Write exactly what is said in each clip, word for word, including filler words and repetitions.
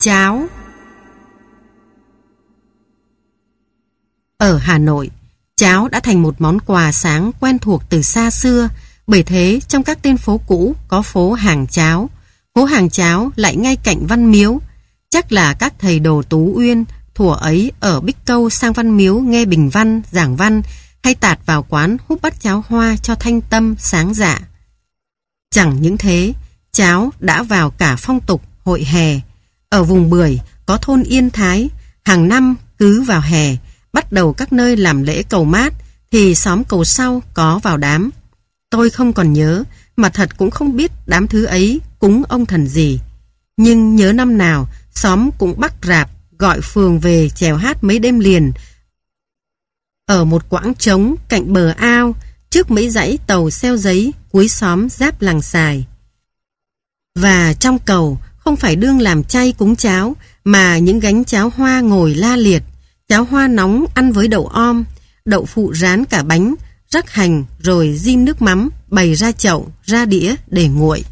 Cháo. Ở Hà Nội, cháo đã thành một món quà sáng quen thuộc từ xa xưa. Bởi thế, trong các tên phố cũ có phố Hàng Cháo. Phố Hàng Cháo lại ngay cạnh Văn Miếu. Chắc là các thầy đồ Tú Uyên thuở ấy ở Bích Câu sang Văn Miếu nghe bình văn, giảng văn, hay tạt vào quán húp bát cháo hoa cho thanh tâm, sáng dạ. Chẳng những thế, cháo đã vào cả phong tục hội hè. Ở vùng Bưởi có thôn Yên Thái, hàng năm cứ vào hè, bắt đầu các nơi làm lễ cầu mát, thì xóm cầu sau có vào đám. Tôi không còn nhớ, mà thật cũng không biết đám thứ ấy cúng ông thần gì. Nhưng nhớ năm nào, xóm cũng bắt rạp, gọi phường về chèo hát mấy đêm liền. Ở một quãng trống cạnh bờ ao, trước mấy dãy tàu xeo giấy, cuối xóm giáp làng Sài. Và trong cầu, không phải đương làm chay cúng cháo, mà những gánh cháo hoa ngồi la liệt. Cháo hoa nóng ăn với đậu om, đậu phụ rán cả bánh, rắc hành rồi rim nước mắm, bày ra chậu, ra đĩa để nguội.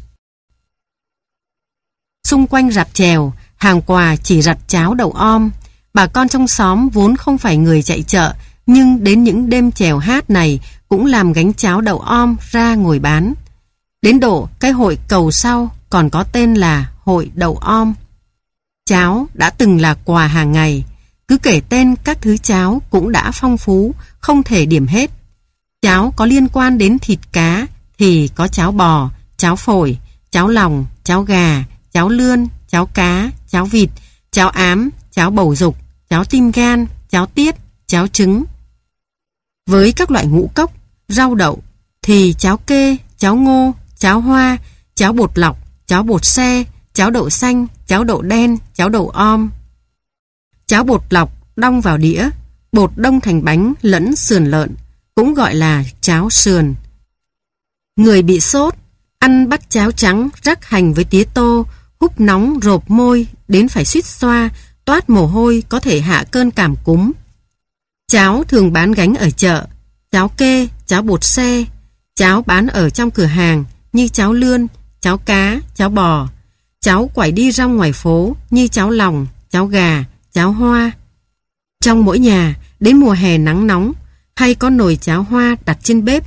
Xung quanh rạp chèo, hàng quà chỉ rặt cháo đậu om. Bà con trong xóm vốn không phải người chạy chợ, nhưng đến những đêm chèo hát này cũng làm gánh cháo đậu om ra ngồi bán. Đến độ cái hội cầu sau còn có tên là hội đậu om. Cháo đã từng là quà hàng ngày. Cứ kể tên các thứ cháo cũng đã phong phú, không thể điểm hết. Cháo có liên quan đến thịt cá thì có cháo bò, cháo phổi, cháo lòng, cháo gà, cháo lươn, cháo cá, cháo vịt, cháo ám, cháo bầu dục, cháo tim gan, cháo tiết, cháo trứng. Với các loại ngũ cốc, rau đậu thì cháo kê, cháo ngô, cháo hoa, cháo bột lọc, cháo bột xe, cháo đậu xanh, cháo đậu đen, cháo đậu om. Cháo bột lọc đong vào đĩa, bột đông thành bánh lẫn sườn lợn, cũng gọi là cháo sườn. Người bị sốt, ăn bát cháo trắng rắc hành với tía tô, húp nóng rộp môi đến phải suýt xoa, toát mồ hôi có thể hạ cơn cảm cúm. Cháo thường bán gánh ở chợ, cháo kê, cháo bột xe, cháo bán ở trong cửa hàng như cháo lươn, cháo cá, cháo bò, cháo quải đi rong ngoài phố như cháo lòng, cháo gà, cháo hoa. Trong mỗi nhà, đến mùa hè nắng nóng, hay có nồi cháo hoa đặt trên bếp.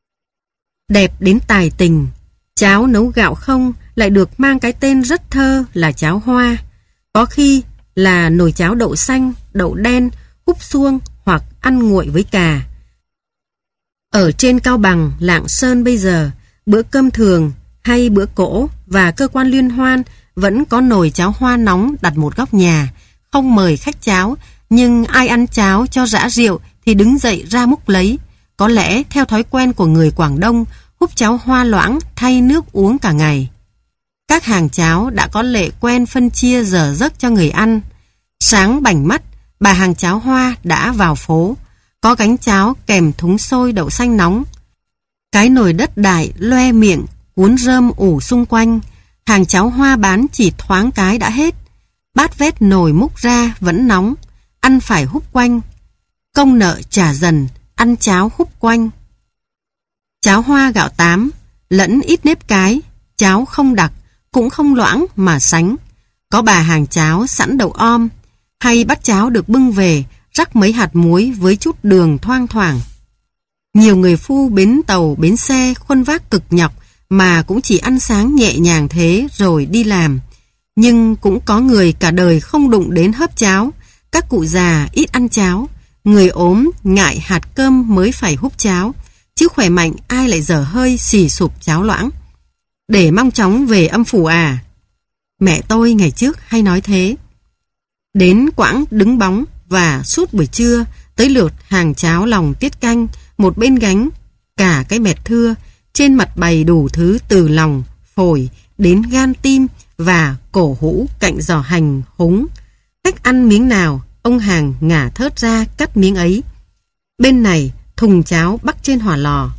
Đẹp đến tài tình, cháo nấu gạo không lại được mang cái tên rất thơ là cháo hoa. Có khi là nồi cháo đậu xanh, đậu đen, húp suông hoặc ăn nguội với cà. Ở trên Cao Bằng, Lạng Sơn bây giờ, bữa cơm thường hay bữa cỗ và cơ quan liên hoan vẫn có nồi cháo hoa nóng đặt một góc nhà, không mời khách cháo, nhưng ai ăn cháo cho rã rượu thì đứng dậy ra múc lấy. Có lẽ theo thói quen của người Quảng Đông, húp cháo hoa loãng thay nước uống cả ngày. Các hàng cháo đã có lệ quen phân chia giờ giấc cho người ăn. Sáng bảnh mắt, bà hàng cháo hoa đã vào phố, có gánh cháo kèm thúng xôi đậu xanh nóng. Cái nồi đất đại loe miệng, cuốn rơm ủ xung quanh. Hàng cháo hoa bán chỉ thoáng cái đã hết. Bát vét nồi múc ra vẫn nóng, ăn phải húp quanh. Công nợ trả dần, ăn cháo húp quanh. Cháo hoa gạo tám, lẫn ít nếp cái, cháo không đặc, cũng không loãng mà sánh. Có bà hàng cháo sẵn đậu om, hay bát cháo được bưng về, rắc mấy hạt muối với chút đường thoang thoảng. Nhiều người phu bến tàu, bến xe khuân vác cực nhọc mà cũng chỉ ăn sáng nhẹ nhàng thế rồi đi làm. Nhưng cũng có người cả đời không đụng đến hớp cháo. Các cụ già ít ăn cháo, người ốm ngại hạt cơm mới phải húp cháo, chứ khỏe mạnh ai lại dở hơi xì sụp cháo loãng. Để mong chóng về âm phủ à? Mẹ tôi ngày trước hay nói thế. Đến quãng đứng bóng và suốt buổi trưa tới lượt hàng cháo lòng tiết canh, một bên gánh cả cái mẹt thưa, trên mặt bày đủ thứ từ lòng, phổi đến gan tim và cổ hũ cạnh giò hành húng. Khách ăn miếng nào, ông hàng ngả thớt ra cắt miếng ấy. Bên này thùng cháo bắc trên hỏa lò.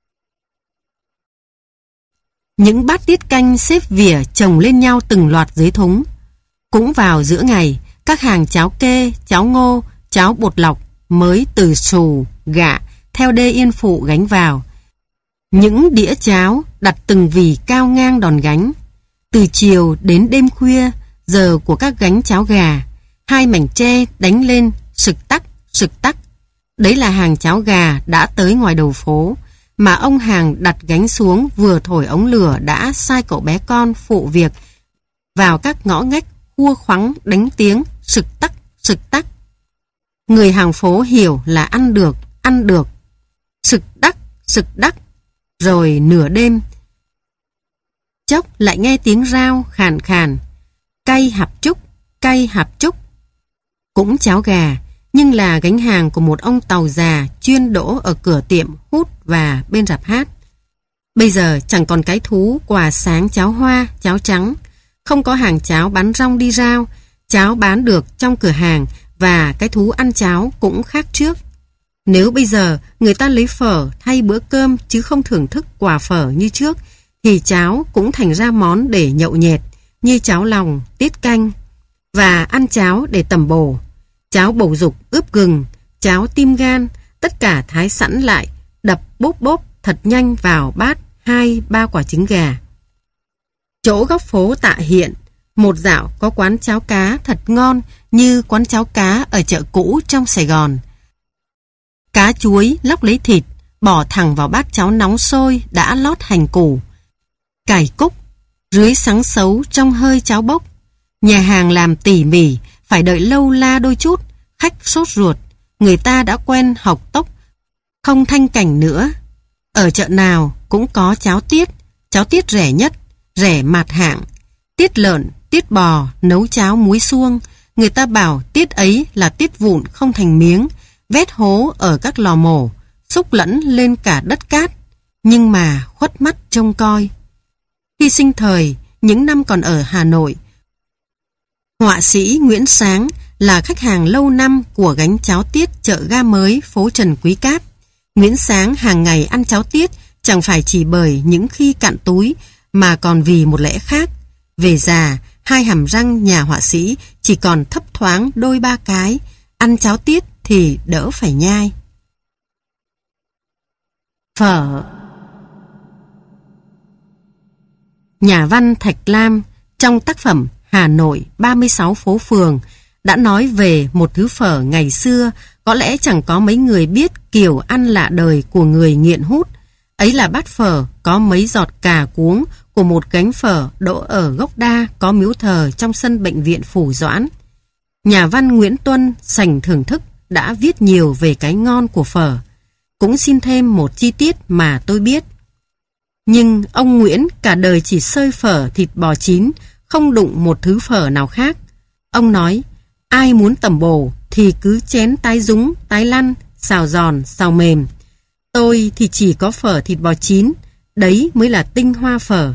Những bát tiết canh xếp vỉa chồng lên nhau từng loạt dưới thúng. Cũng vào giữa ngày, các hàng cháo kê, cháo ngô, cháo bột lọc mới từ xù, gạ theo đê Yên Phụ gánh vào. Những đĩa cháo đặt từng vỉ cao ngang đòn gánh. Từ chiều đến đêm khuya, giờ của các gánh cháo gà. Hai mảnh tre đánh lên, sực tắc, sực tắc. Đấy là hàng cháo gà đã tới ngoài đầu phố, mà ông hàng đặt gánh xuống vừa thổi ống lửa đã sai cậu bé con phụ việc vào các ngõ ngách khua khoắng đánh tiếng sực tắc, sực tắc. Người hàng phố hiểu là ăn được, ăn được. Sực đắc, sực đắc. Rồi nửa đêm, chốc lại nghe tiếng rao khàn khàn. Cay hạp trúc, cay hạp trúc. Cũng cháo gà, nhưng là gánh hàng của một ông tàu già chuyên đỗ ở cửa tiệm hút và bên rạp hát. Bây giờ chẳng còn cái thú quà sáng cháo hoa, cháo trắng. Không có hàng cháo bán rong đi rao. Cháo bán được trong cửa hàng và cái thú ăn cháo cũng khác trước. Nếu bây giờ người ta lấy phở thay bữa cơm chứ không thưởng thức quà phở như trước, thì cháo cũng thành ra món để nhậu nhẹt, như cháo lòng, tiết canh, và ăn cháo để tẩm bổ. Cháo bầu dục ướp gừng, cháo tim gan, tất cả thái sẵn lại, đập bốp bốp thật nhanh vào bát hai ba quả trứng gà. Chỗ góc phố Tạ Hiện, một dạo có quán cháo cá thật ngon như quán cháo cá ở chợ cũ trong Sài Gòn. Cá chuối lóc lấy thịt, bỏ thẳng vào bát cháo nóng sôi đã lót hành củ. Cải cúc, rưới sắng sấu trong hơi cháo bốc. Nhà hàng làm tỉ mỉ, phải đợi lâu la đôi chút, khách sốt ruột. Người ta đã quen học tốc, không thanh cảnh nữa. Ở chợ nào cũng có cháo tiết, cháo tiết rẻ nhất, rẻ mạt hạng. Tiết lợn, tiết bò, nấu cháo muối suông. Người ta bảo tiết ấy là tiết vụn không thành miếng, vét hố ở các lò mổ, xúc lẫn lên cả đất cát, nhưng mà khuất mắt trông coi. Khi sinh thời, những năm còn ở Hà Nội, họa sĩ Nguyễn Sáng là khách hàng lâu năm của gánh cháo tiết chợ Ga Mới, phố Trần Quý Cáp. Nguyễn Sáng hàng ngày ăn cháo tiết chẳng phải chỉ bởi những khi cạn túi, mà còn vì một lẽ khác. Về già, hai hàm răng nhà họa sĩ chỉ còn thấp thoáng đôi ba cái, ăn cháo tiết thì đỡ phải nhai. Phở. Nhà văn Thạch Lam trong tác phẩm Hà Nội ba mươi sáu phố phường đã nói về một thứ phở ngày xưa có lẽ chẳng có mấy người biết kiểu ăn lạ đời của người nghiện hút. Ấy là bát phở có mấy giọt cà cuống của một gánh phở đỗ ở gốc đa có miếu thờ trong sân bệnh viện Phủ Doãn. Nhà văn Nguyễn Tuân sành thưởng thức đã viết nhiều về cái ngon của phở. Cũng xin thêm một chi tiết mà tôi biết. Nhưng ông Nguyễn cả đời chỉ xơi phở thịt bò chín, không đụng một thứ phở nào khác. Ông nói, ai muốn tẩm bổ thì cứ chén tái dúng, tái lăn, xào giòn, xào mềm. Tôi thì chỉ có phở thịt bò chín, đấy mới là tinh hoa phở.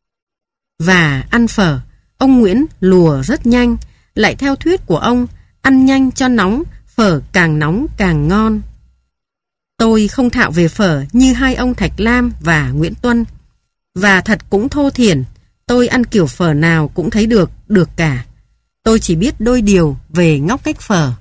Và ăn phở, ông Nguyễn lùa rất nhanh, lại theo thuyết của ông, ăn nhanh cho nóng, phở càng nóng càng ngon. Tôi không thạo về phở như hai ông Thạch Lam và Nguyễn Tuân. Và thật cũng thô thiển, tôi ăn kiểu phở nào cũng thấy được, được cả. Tôi chỉ biết đôi điều về ngóc cách phở.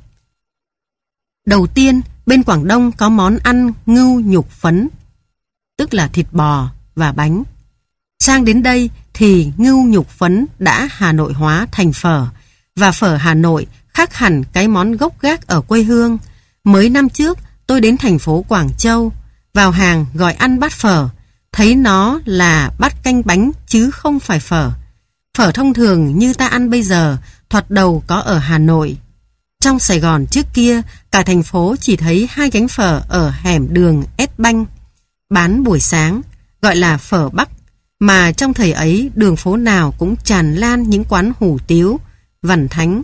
Đầu tiên, bên Quảng Đông có món ăn ngưu nhục phấn, tức là thịt bò và bánh. Sang đến đây thì ngưu nhục phấn đã Hà Nội hóa thành phở, và phở Hà Nội khác hẳn cái món gốc gác ở quê hương. Mới năm trước, tôi đến thành phố Quảng Châu, vào hàng gọi ăn bát phở, thấy nó là bát canh bánh chứ không phải phở. Phở thông thường như ta ăn bây giờ, thoạt đầu có ở Hà Nội. Trong Sài Gòn trước kia, cả thành phố chỉ thấy hai gánh phở ở hẻm đường Ét Banh, bán buổi sáng, gọi là phở Bắc, mà trong thời ấy đường phố nào cũng tràn lan những quán hủ tiếu, vằn thánh.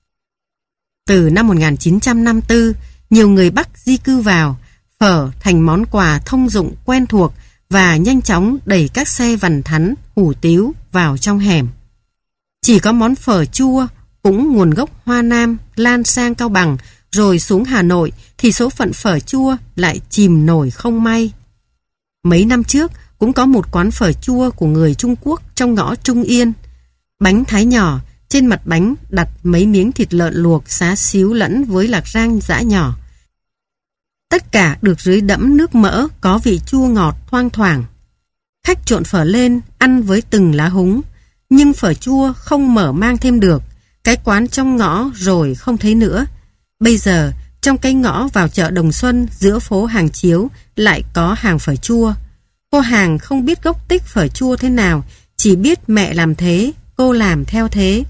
Từ năm một nghìn chín trăm năm mươi tư, nhiều người Bắc di cư vào, phở thành món quà thông dụng quen thuộc và nhanh chóng đẩy các xe vằn thắn, hủ tiếu vào trong hẻm. Chỉ có món phở chua, cũng nguồn gốc Hoa Nam, lan sang Cao Bằng, rồi xuống Hà Nội, thì số phận phở chua lại chìm nổi không may. Mấy năm trước, cũng có một quán phở chua của người Trung Quốc trong ngõ Trung Yên. Bánh thái nhỏ, trên mặt bánh đặt mấy miếng thịt lợn luộc xá xíu lẫn với lạc rang giã nhỏ. Tất cả được rưới đẫm nước mỡ, có vị chua ngọt thoang thoảng. Khách trộn phở lên, ăn với từng lá húng, Nhưng phở chua không mở mang thêm được. Cái quán trong ngõ rồi không thấy nữa. Bây giờ, trong cái ngõ vào chợ Đồng Xuân giữa phố Hàng Chiếu lại có hàng phở chua. Cô hàng không biết gốc tích phở chua thế nào, chỉ biết mẹ làm thế, cô làm theo thế.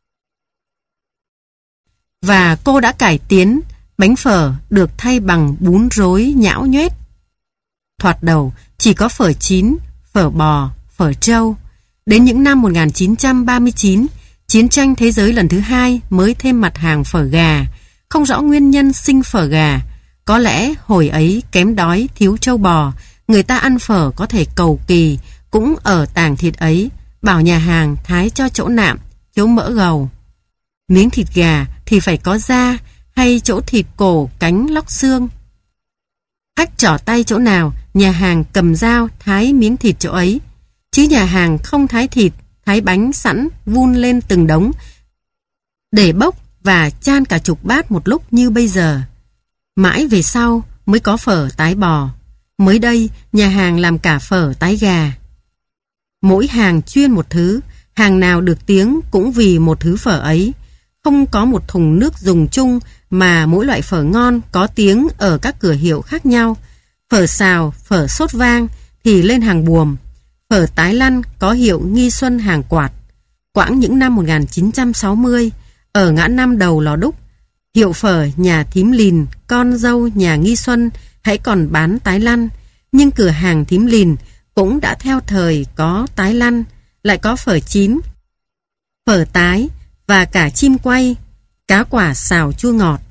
Và cô đã cải tiến, bánh phở được thay bằng bún rối nhão nhoét. Thoạt đầu chỉ có phở chín, phở bò, phở trâu. Đến những năm một nghìn chín trăm ba mươi chín, chiến tranh thế giới lần thứ hai mới thêm mặt hàng phở gà. Không rõ nguyên nhân sinh phở gà. Có lẽ hồi ấy kém đói thiếu trâu bò, người ta ăn phở có thể cầu kỳ, cũng ở tàng thịt ấy, bảo nhà hàng thái cho chỗ nạm, chỗ mỡ gầu. Miếng thịt gà thì phải có da, hay chỗ thịt cổ cánh lóc xương. Khách trỏ tay chỗ nào, nhà hàng cầm dao thái miếng thịt chỗ ấy. Chứ nhà hàng không thái thịt, thái bánh sẵn vun lên từng đống, để bốc và chan cả chục bát một lúc như bây giờ. Mãi về sau mới có phở tái bò. Mới đây, nhà hàng làm cả phở tái gà. Mỗi hàng chuyên một thứ, hàng nào được tiếng cũng vì một thứ phở ấy. Không có một thùng nước dùng chung, mà mỗi loại phở ngon có tiếng ở các cửa hiệu khác nhau. Phở xào, phở sốt vang thì lên hàng buồm. Phở tái lăn có hiệu Nghi Xuân hàng quạt. Quãng những năm một nghìn chín trăm sáu mươi, ở ngã năm đầu Lò Đúc, hiệu phở nhà Thím Lìn, con dâu nhà Nghi Xuân, hãy còn bán tái lăn. Nhưng cửa hàng Thím Lìn cũng đã theo thời có tái lăn, lại có phở chín, phở tái và cả chim quay, cá quả xào chua ngọt.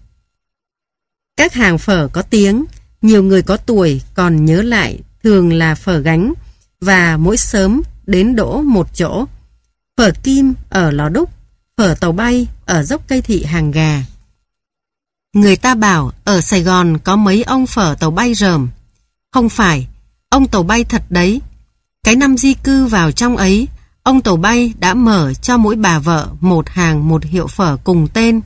Các hàng phở có tiếng, nhiều người có tuổi còn nhớ lại thường là phở gánh, và mỗi sớm đến đỗ một chỗ. Phở Kim ở Lò Đúc, phở Tàu Bay ở dốc Cây Thị Hàng Gà. Người ta bảo ở Sài Gòn có mấy ông phở Tàu Bay rờm. Không phải, ông Tàu Bay thật đấy. Cái năm di cư vào trong ấy, ông Tàu Bay đã mở cho mỗi bà vợ một hàng một hiệu phở cùng tên.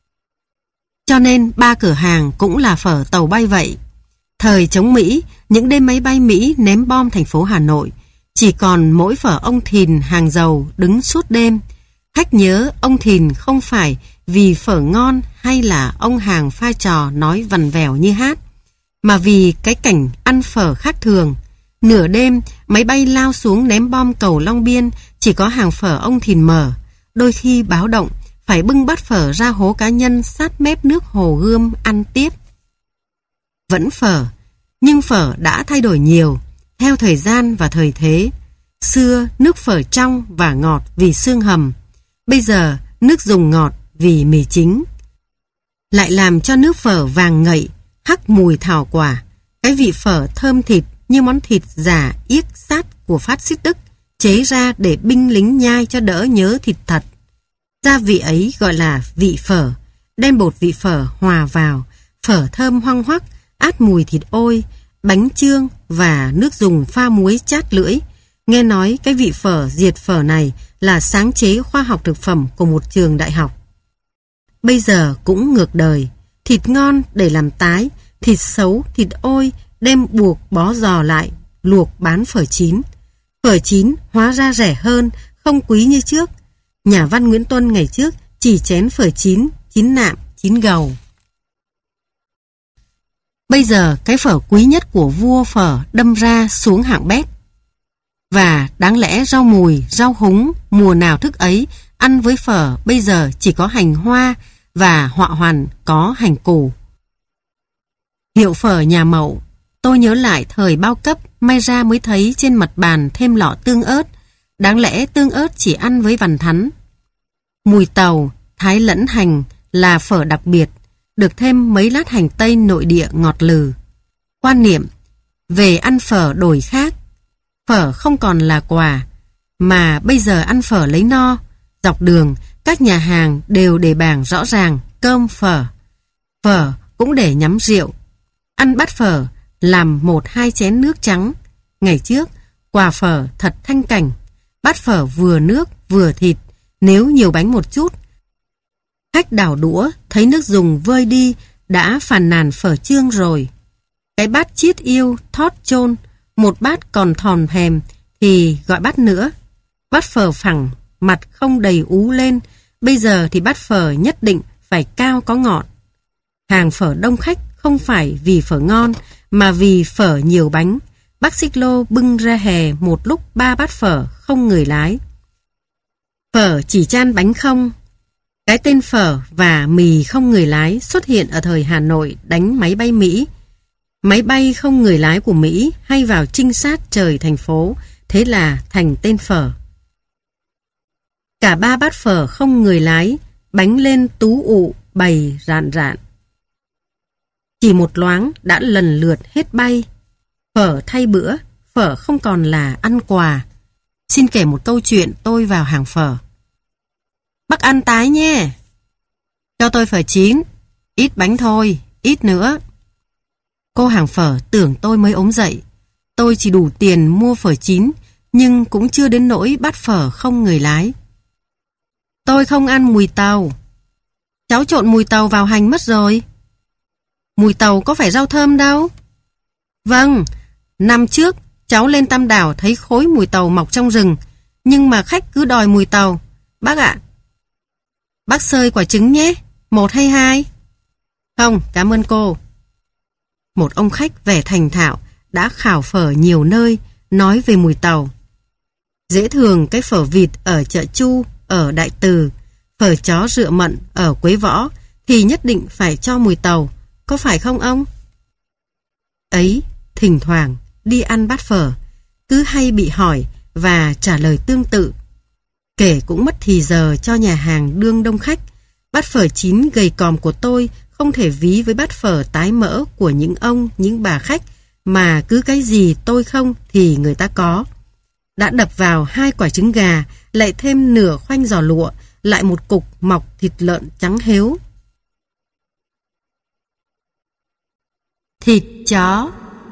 Cho nên ba cửa hàng cũng là phở Tàu Bay vậy. Thời chống Mỹ, những đêm máy bay Mỹ ném bom thành phố Hà Nội, chỉ còn mỗi phở ông Thìn hàng dầu đứng suốt đêm. Khách nhớ ông Thìn không phải vì phở ngon hay là ông hàng pha trò nói vằn vẻo như hát, mà vì cái cảnh ăn phở khác thường. Nửa đêm, máy bay lao xuống ném bom cầu Long Biên, chỉ có hàng phở ông Thìn mở. Đôi khi báo động, phải bưng bát phở ra hố cá nhân sát mép nước Hồ Gươm ăn tiếp. Vẫn phở, nhưng phở đã thay đổi nhiều, theo thời gian và thời thế. Xưa, nước phở trong và ngọt vì xương hầm. Bây giờ, nước dùng ngọt vì mì chính. Lại làm cho nước phở vàng ngậy, hắc mùi thảo quả. Cái vị phở thơm thịt như món thịt giả yếc sát của phát xít Đức, chế ra để binh lính nhai cho đỡ nhớ thịt thật. Gia vị ấy gọi là vị phở, đem bột vị phở hòa vào, phở thơm hoang hoắc, át mùi thịt ôi, bánh chương và nước dùng pha muối chát lưỡi. Nghe nói cái vị phở diệt phở này là sáng chế khoa học thực phẩm của một trường đại học. Bây giờ cũng ngược đời, thịt ngon để làm tái, thịt xấu, thịt ôi đem buộc bó giò lại, luộc bán phở chín. Phở chín hóa ra rẻ hơn, không quý như trước. Nhà văn Nguyễn Tuân ngày trước chỉ chén phở chín, chín nạm, chín gầu. Bây giờ cái phở quý nhất của vua phở đâm ra xuống hạng bét. Và đáng lẽ rau mùi, rau húng, mùa nào thức ấy, ăn với phở bây giờ chỉ có hành hoa và họa hoàn có hành củ. Hiệu phở nhà Mậu, tôi nhớ lại thời bao cấp, may ra mới thấy trên mặt bàn thêm lọ tương ớt. Đáng lẽ tương ớt chỉ ăn với vằn thắn. Mùi tàu, thái lẫn hành là phở đặc biệt, được thêm mấy lát hành tây nội địa ngọt lừ. Quan niệm, về ăn phở đổi khác. Phở không còn là quà, mà bây giờ ăn phở lấy no. Dọc đường, các nhà hàng đều để bảng rõ ràng cơm phở. Phở cũng để nhắm rượu. Ăn bát phở, làm một hai chén nước trắng. Ngày trước, quà phở thật thanh cảnh. Bát phở vừa nước vừa thịt, nếu nhiều bánh một chút. Khách đảo đũa thấy nước dùng vơi đi đã phàn nàn phở chương rồi. Cái bát chiết yêu thót chôn, một bát còn thòn thèm thì gọi bát nữa. Bát phở phẳng mặt không đầy ú lên, bây giờ thì bát phở nhất định phải cao có ngọn. Hàng phở đông khách không phải vì phở ngon, mà vì phở nhiều bánh. Bác Xích Lô bưng ra hè một lúc ba bát phở không người lái. Phở chỉ chan bánh không. Cái tên phở và mì không người lái xuất hiện ở thời Hà Nội đánh máy bay Mỹ. Máy bay không người lái của Mỹ hay vào trinh sát trời thành phố, thế là thành tên phở. Cả ba bát phở không người lái, bánh lên tú ụ, bày rạn rạn. Chỉ một loáng đã lần lượt hết bay. Phở thay bữa, phở không còn là ăn quà. Xin kể một câu chuyện tôi vào hàng phở. Bác ăn tái nhé. Cho tôi phở chín, ít bánh thôi, ít nữa. Cô hàng phở tưởng tôi mới ốm dậy. Tôi chỉ đủ tiền mua phở chín, nhưng cũng chưa đến nỗi bát phở không người lái. Tôi không ăn mùi tàu. Cháu trộn mùi tàu vào hành mất rồi. Mùi tàu có phải rau thơm đâu. Vâng, năm trước cháu lên Tam Đảo thấy khối mùi tàu mọc trong rừng, nhưng mà khách cứ đòi mùi tàu. Bác ạ, bác xơi quả trứng nhé, một hay hai? Không, cảm ơn cô. Một ông khách vẻ thành thạo đã khảo phở nhiều nơi, nói về mùi tàu. Dễ thường cái phở vịt ở chợ Chu, ở Đại Từ, phở chó Rựa Mận ở Quế Võ thì nhất định phải cho mùi tàu, có phải không ông? Ấy, thỉnh thoảng đi ăn bát phở, cứ hay bị hỏi và trả lời tương tự. Kể cũng mất thì giờ cho nhà hàng đương đông khách. Bát phở chín gầy còm của tôi không thể ví với bát phở tái mỡ của những ông, những bà khách mà cứ cái gì tôi không thì người ta có. Đã đập vào hai quả trứng gà, lại thêm nửa khoanh giò lụa, lại một cục mọc thịt lợn trắng héo. Thịt chó.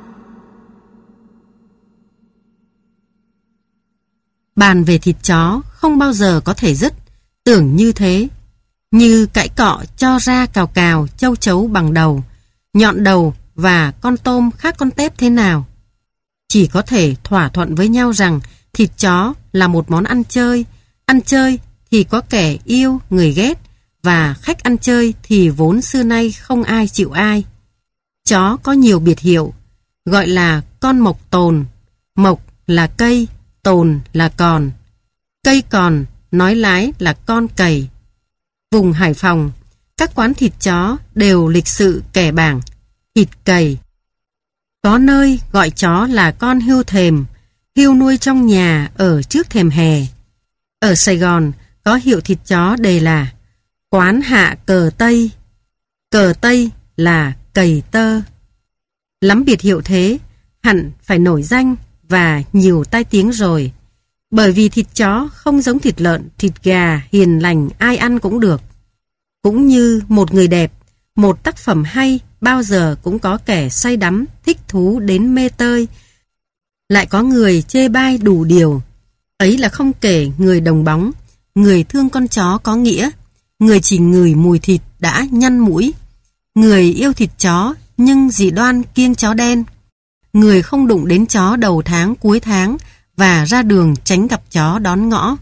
Bàn về thịt chó không bao giờ có thể dứt, tưởng như thế. Như cãi cọ cho ra cào cào châu chấu bằng đầu, nhọn đầu và con tôm khác con tép thế nào. Chỉ có thể thỏa thuận với nhau rằng thịt chó là một món ăn chơi. Ăn chơi thì có kẻ yêu, người ghét, và khách ăn chơi thì vốn xưa nay không ai chịu ai. Chó có nhiều biệt hiệu, gọi là con mộc tồn. Mộc là cây, tồn là còn. Cây còn, nói lái là con cầy. Vùng Hải Phòng, các quán thịt chó đều lịch sự kẻ bảng, thịt cầy. Có nơi gọi chó là con hươu thềm, hươu nuôi trong nhà ở trước thềm hè. Ở Sài Gòn có hiệu thịt chó đề là quán hạ cờ Tây. Cờ Tây là cầy tơ. Lắm biệt hiệu thế, hẳn phải nổi danh và nhiều tai tiếng rồi. Bởi vì thịt chó không giống thịt lợn, thịt gà hiền lành ai ăn cũng được. Cũng như một người đẹp, một tác phẩm hay bao giờ cũng có kẻ say đắm, thích thú đến mê tơi. Lại có người chê bai đủ điều. Ấy là không kể người đồng bóng, người thương con chó có nghĩa, người chỉ ngửi mùi thịt đã nhăn mũi, người yêu thịt chó nhưng dị đoan kiêng chó đen, người không đụng đến chó đầu tháng cuối tháng và ra đường tránh gặp chó đón ngõ.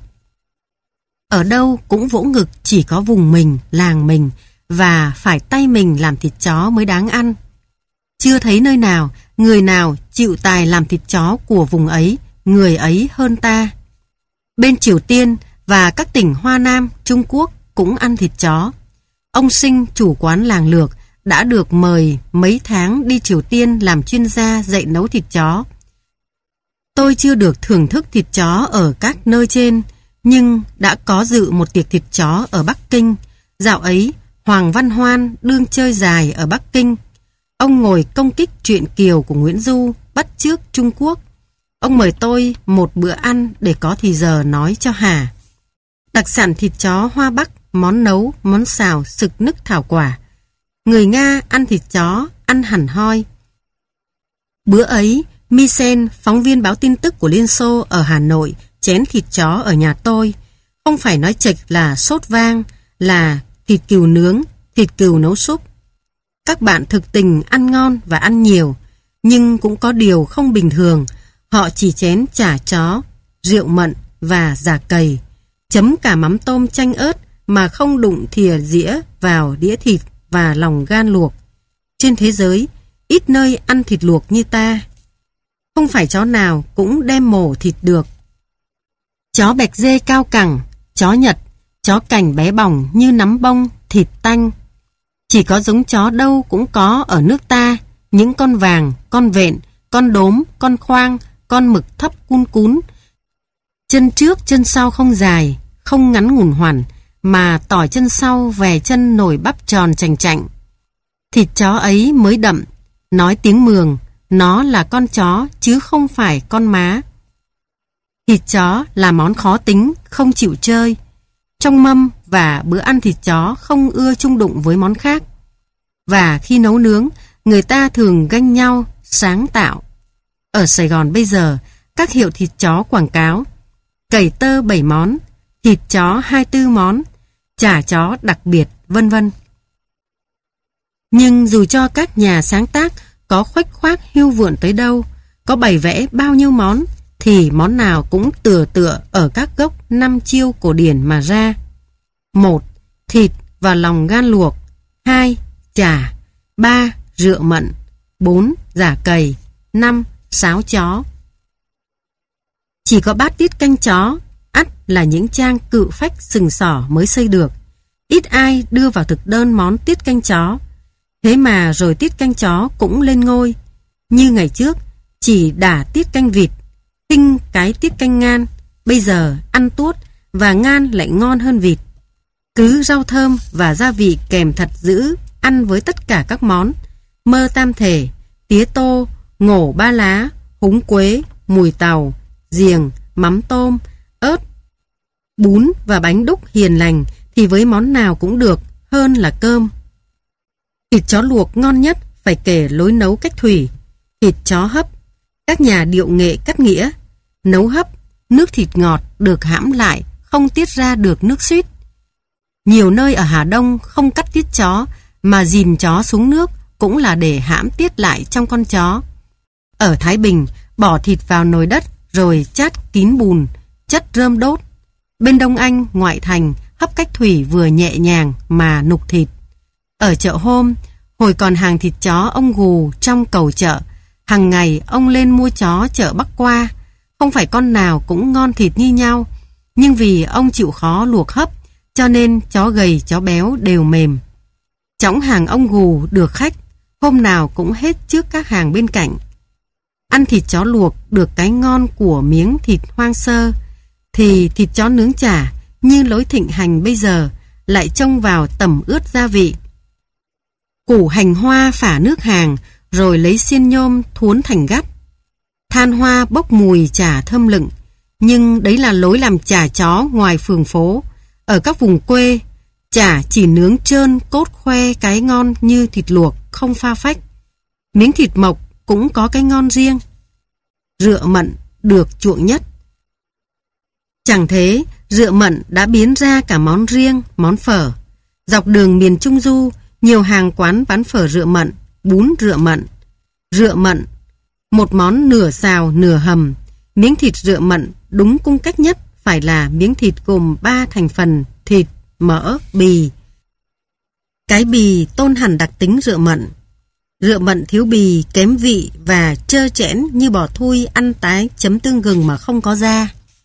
Ở đâu cũng vỗ ngực chỉ có vùng mình, làng mình và phải tay mình làm thịt chó mới đáng ăn. Chưa thấy nơi nào, người nào chịu tài làm thịt chó của vùng ấy, người ấy hơn ta. Bên Triều Tiên và các tỉnh Hoa Nam, Trung Quốc cũng ăn thịt chó. Ông Sinh, chủ quán làng Lược, đã được mời mấy tháng đi Triều Tiên làm chuyên gia dạy nấu thịt chó. Tôi chưa được thưởng thức thịt chó ở các nơi trên, nhưng đã có dự một tiệc thịt chó ở Bắc Kinh. Dạo ấy, Hoàng Văn Hoan đương chơi dài ở Bắc Kinh. Ông ngồi công kích truyện Kiều của Nguyễn Du, bắt chước Trung Quốc. Ông mời tôi một bữa ăn để có thì giờ nói cho hà. Đặc sản thịt chó Hoa Bắc, món nấu, món xào, sực nức thảo quả. Người Nga ăn thịt chó, ăn hẳn hoi. Bữa ấy, Misen, phóng viên báo tin tức của Liên Xô ở Hà Nội, chén thịt chó ở nhà tôi. Không phải nói chệch là sốt vang, là thịt cừu nướng, thịt cừu nấu súp. Các bạn thực tình ăn ngon và ăn nhiều, nhưng cũng có điều không bình thường. Họ chỉ chén chả chó, rượu mận và giả cầy. chấm cả mắm tôm chanh ớt mà không đụng thìa dĩa vào đĩa thịt và lòng gan luộc. Trên thế giới, ít nơi ăn thịt luộc như ta. Không phải chó nào cũng đem mổ thịt được. Chó bẹc dê cao cẳng, chó Nhật, chó cảnh bé bỏng như nắm bông, thịt tanh. Chỉ có giống chó đâu cũng có ở nước ta, những con vàng, con vện, con đốm, con khoang, con mực thấp cun cún. Chân trước chân sau không dài, không ngắn ngủn hoàn, mà tỏi chân sau về chân nổi bắp tròn chành chạnh. Thịt chó ấy mới đậm, nói tiếng Mường, nó là con chó chứ không phải con má. Thịt chó là món khó tính, không chịu chơi. Trong mâm và bữa ăn thịt chó không ưa chung đụng với món khác. Và khi nấu nướng, người ta thường ganh nhau, sáng tạo. Ở Sài Gòn bây giờ, các hiệu thịt chó quảng cáo cầy tơ bảy món, thịt chó hai mươi tư món, chả chó đặc biệt, vân vân. Nhưng dù cho các nhà sáng tác có khuếch khoác hiu vượn tới đâu, có bày vẽ bao nhiêu món, thì món nào cũng tựa tựa ở các gốc năm chiêu cổ điển mà ra. Một, thịt và lòng gan luộc. Hai, chả. Ba, rựa mận. Bốn, giả cầy. Năm, sáo chó. Chỉ có bát tiết canh chó, ắt là những trang cự phách sừng sỏ mới xây được. Ít ai đưa vào thực đơn món tiết canh chó. Thế mà rồi tiết canh chó cũng lên ngôi. Như ngày trước, chỉ đả tiết canh vịt, tinh cái tiết canh ngan. Bây giờ ăn tuốt và ngan lại ngon hơn vịt. Cứ rau thơm và gia vị kèm thật dữ, ăn với tất cả các món. Mơ tam thể, tía tô, ngổ ba lá, húng quế, mùi tàu, riềng, mắm tôm, ớt, bún và bánh đúc hiền lành thì với món nào cũng được, hơn là cơm. Thịt chó luộc ngon nhất phải kể lối nấu cách thủy. Thịt chó hấp, các nhà điệu nghệ cắt nghĩa. Nấu hấp, nước thịt ngọt được hãm lại, không tiết ra được nước suýt. Nhiều nơi ở Hà Đông không cắt tiết chó, mà dìm chó xuống nước cũng là để hãm tiết lại trong con chó. Ở Thái Bình, bỏ thịt vào nồi đất rồi chát kín bùn, chất rơm đốt. Bên Đông Anh, ngoại thành, hấp cách thủy vừa nhẹ nhàng mà nục thịt. Ở chợ hôm, hồi còn hàng thịt chó ông Gù trong cầu chợ, hàng ngày ông lên mua chó chợ Bắc qua. Không phải con nào cũng ngon thịt như nhau, nhưng vì ông chịu khó luộc hấp, cho nên chó gầy chó béo đều mềm. Chõng hàng ông Gù được khách, hôm nào cũng hết trước các hàng bên cạnh. Ăn thịt chó luộc được cái ngon của miếng thịt hoang sơ, thì thịt chó nướng chả như lối thịnh hành bây giờ lại trông vào tẩm ướt gia vị. Củ hành hoa phả nước hàng rồi lấy xiên nhôm thuốn thành gắp. Than hoa bốc mùi chả thơm lựng, nhưng đấy là lối làm chả chó ngoài phường phố. Ở các vùng quê, chả chỉ nướng trơn cốt khoe cái ngon như thịt luộc, không pha phách. Miếng thịt mộc cũng có cái ngon riêng. Rựa mận được chuộng nhất. Chẳng thế, rựa mận đã biến ra cả món riêng, món phở. Dọc đường miền Trung Du, nhiều hàng quán bán phở rựa mận, bún rựa mận. Rựa mận, một món nửa xào nửa hầm. Miếng thịt rựa mận đúng cung cách nhất phải là miếng thịt gồm ba thành phần: thịt, mỡ, bì. Cái bì tôn hẳn đặc tính rựa mận. Rựa mận thiếu bì, kém vị và trơ trẽn như bò thui ăn tái chấm tương gừng mà không có da.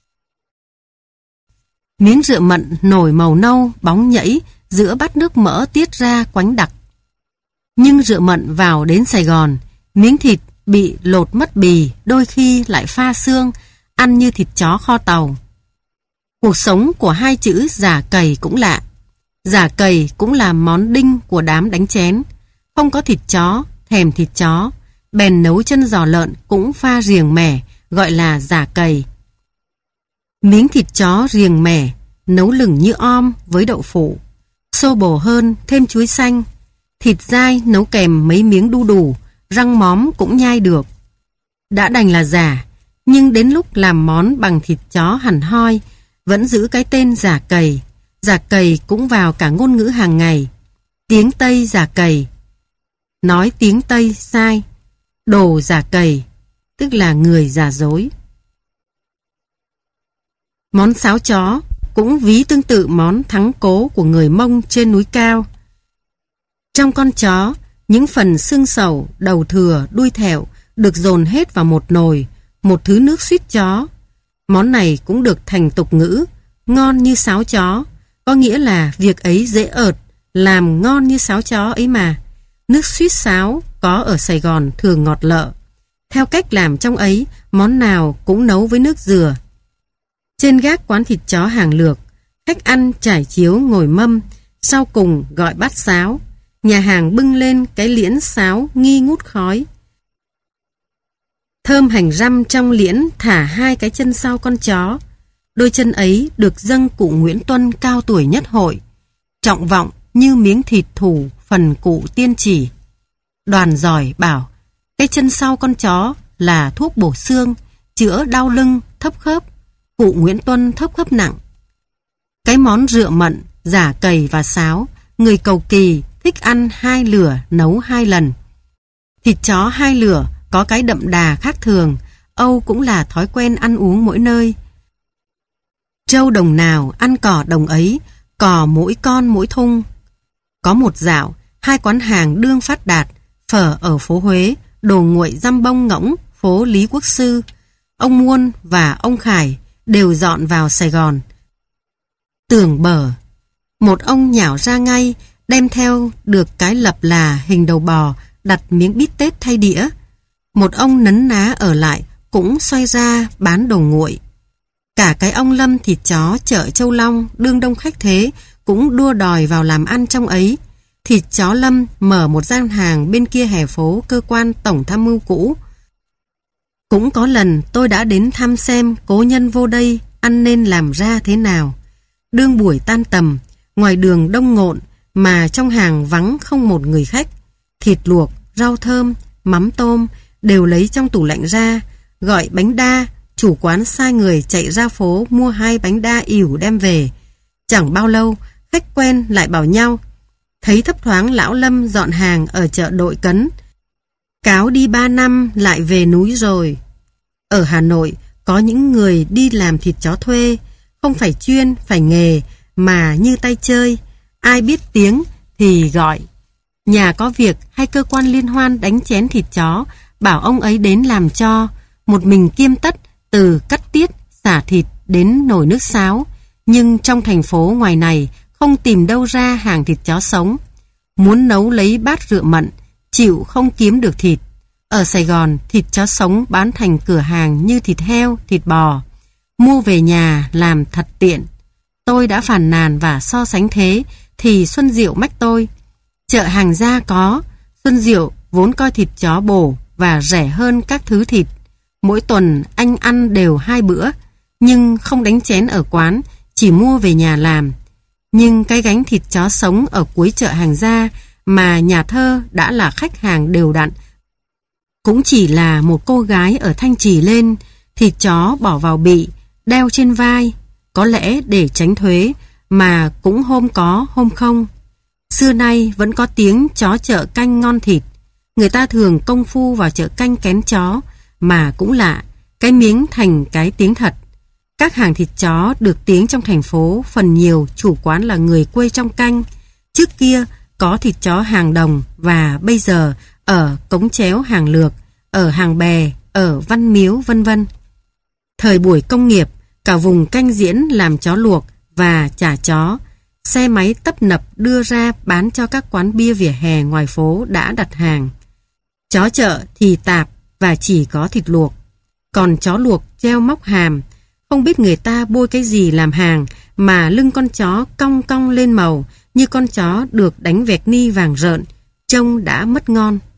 Miếng rựa mận nổi màu nâu, bóng nhẫy, giữa bát nước mỡ tiết ra quánh đặc. Nhưng rựa mận vào đến Sài Gòn, miếng thịt bị lột mất bì, đôi khi lại pha xương, ăn như thịt chó kho tàu. Cuộc sống của hai chữ giả cầy cũng lạ. Giả cầy cũng là món đinh của đám đánh chén. Không có thịt chó, thèm thịt chó, bèn nấu chân giò lợn cũng pha riềng mẻ, gọi là giả cầy. Miếng thịt chó riềng mẻ, nấu lửng như om với đậu phụ. Xô bổ hơn, thêm chuối xanh. Thịt dai nấu kèm mấy miếng đu đủ, răng móm cũng nhai được. Đã đành là giả, nhưng đến lúc làm món bằng thịt chó hẳn hoi, vẫn giữ cái tên giả cầy. Giả cầy cũng vào cả ngôn ngữ hàng ngày. Tiếng Tây giả cầy, nói tiếng Tây sai. Đồ giả cầy, tức là người giả dối. Món sáo chó. cũng ví tương tự món thắng cố của người Mông trên núi cao. Trong con chó, những phần xương sầu, đầu thừa, đuôi thẹo được dồn hết vào một nồi, một thứ nước suýt chó. Món này cũng được thành tục ngữ, ngon như sáo chó, có nghĩa là việc ấy dễ ợt, làm ngon như sáo chó ấy mà. Nước suýt sáo có ở Sài Gòn thường ngọt lợ. Theo cách làm trong ấy, món nào cũng nấu với nước dừa. Trên gác quán thịt chó hàng lược, khách ăn trải chiếu ngồi mâm, sau cùng gọi bát sáo. Nhà hàng bưng lên cái liễn sáo nghi ngút khói. Thơm hành răm trong liễn thả hai cái chân sau con chó. Đôi chân ấy được dâng cụ Nguyễn Tuân cao tuổi nhất hội, trọng vọng như miếng thịt thủ phần cụ tiên chỉ. Đoàn giỏi bảo, cái chân sau con chó là thuốc bổ xương, chữa đau lưng, thấp khớp. Cụ Nguyễn Tuân thấp khớp nặng. Cái món rựa mận, giả cầy và sáo, người cầu kỳ thích ăn hai lửa nấu hai lần. Thịt chó hai lửa có cái đậm đà khác thường, Âu cũng là thói quen ăn uống mỗi nơi. Trâu đồng nào ăn cỏ đồng ấy, cò mỗi con mỗi thung. Có một dạo, hai quán hàng đương phát đạt, phở ở phố Huế, đồ nguội dăm bông ngỗng, phố Lý Quốc Sư. Ông Muôn và ông Khải đều dọn vào Sài Gòn. Tường bờ, một ông nhảo ra ngay, đem theo được cái lập là hình đầu bò, đặt miếng bít tết thay đĩa. Một ông nấn ná ở lại, cũng xoay ra bán đồ nguội. Cả cái ông Lâm thịt chó chợ Châu Long, đương đông khách thế, cũng đua đòi vào làm ăn trong ấy. Thịt chó Lâm mở một gian hàng bên kia hè phố cơ quan tổng tham mưu cũ. Cũng có lần tôi đã đến thăm xem cố nhân vô đây ăn nên làm ra thế nào. Đương buổi tan tầm, ngoài đường đông ngộn mà trong hàng vắng không một người khách. Thịt luộc, rau thơm, mắm tôm đều lấy trong tủ lạnh ra, gọi bánh đa. Chủ quán sai người chạy ra phố mua hai bánh đa ỉu đem về. Chẳng bao lâu, khách quen lại bảo nhau, thấy thấp thoáng lão Lâm dọn hàng ở chợ Đội Cấn. Cáo đi ba năm lại về núi rồi. Ở Hà Nội, có những người đi làm thịt chó thuê, không phải chuyên, phải nghề, mà như tay chơi. Ai biết tiếng thì gọi. Nhà có việc hay cơ quan liên hoan đánh chén thịt chó, bảo ông ấy đến làm cho. Một mình kiêm tất, từ cắt tiết, xả thịt đến nồi nước sáo. Nhưng trong thành phố ngoài này không tìm đâu ra hàng thịt chó sống. Muốn nấu lấy bát rựa mận, chịu không kiếm được thịt. Ở Sài Gòn, thịt chó sống bán thành cửa hàng như thịt heo, thịt bò. Mua về nhà làm thật tiện. Tôi đã phàn nàn và so sánh thế, thì Xuân Diệu mách tôi. Chợ hàng gia có, Xuân Diệu vốn coi thịt chó bổ và rẻ hơn các thứ thịt. Mỗi tuần anh ăn đều hai bữa, nhưng không đánh chén ở quán, chỉ mua về nhà làm. Nhưng cái gánh thịt chó sống ở cuối chợ hàng gia mà nhà thơ đã là khách hàng đều đặn, cũng chỉ là một cô gái ở Thanh Trì lên, thịt chó bỏ vào bị, đeo trên vai, có lẽ để tránh thuế, mà cũng hôm có hôm không. Xưa nay vẫn có tiếng chó chợ canh ngon thịt. Người ta thường công phu vào chợ canh kén chó, mà cũng lạ, cái miếng thành cái tiếng thật. Các hàng thịt chó được tiếng trong thành phố phần nhiều chủ quán là người quê trong canh. Trước kia có thịt chó hàng Đồng và bây giờ ở Cống Chéo hàng Lược, ở Hàng Bè, ở Văn Miếu vân vân. Thời buổi công nghiệp, cả vùng canh diễn làm chó luộc và chả chó. Xe máy tấp nập đưa ra bán cho các quán bia vỉa hè ngoài phố đã đặt hàng. Chó chợ thì tạp và chỉ có thịt luộc. Còn chó luộc treo móc hàm, không biết người ta bôi cái gì làm hàng mà lưng con chó cong cong lên màu như con chó được đánh vẹt ni vàng rợn, trông đã mất ngon.